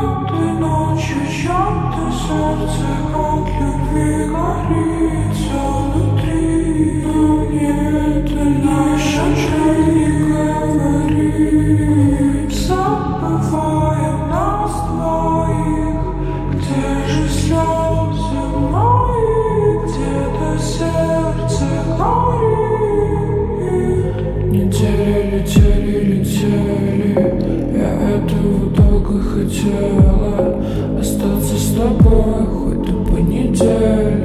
Этой ночью чьё-то сердце от любви горит всё внутри. Но нет, наша жизнь не говорит. Забываем нас двоих. Где же слезы мои? Где-то сердце горит. Недели летели, я этого долго хотела. Остаться с тобой хоть до понедельника,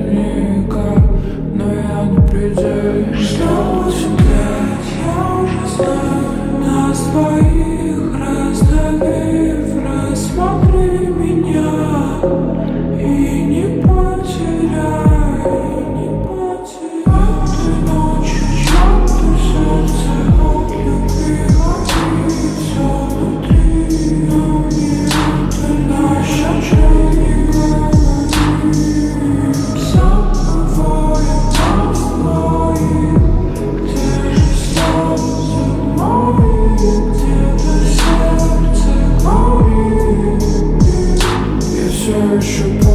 но я на пределе. Что 8 лет, я уже знаю нас двоих, раздавив, рассмотри меня и не потеряй, не потеряй. Этой ночью чьё-то сердце от любви горит всё внутри. Но нет, наша жизнь не говорит. Забываем нас двоих. Где же слезы мои? Где-то сердце горит. Я все еще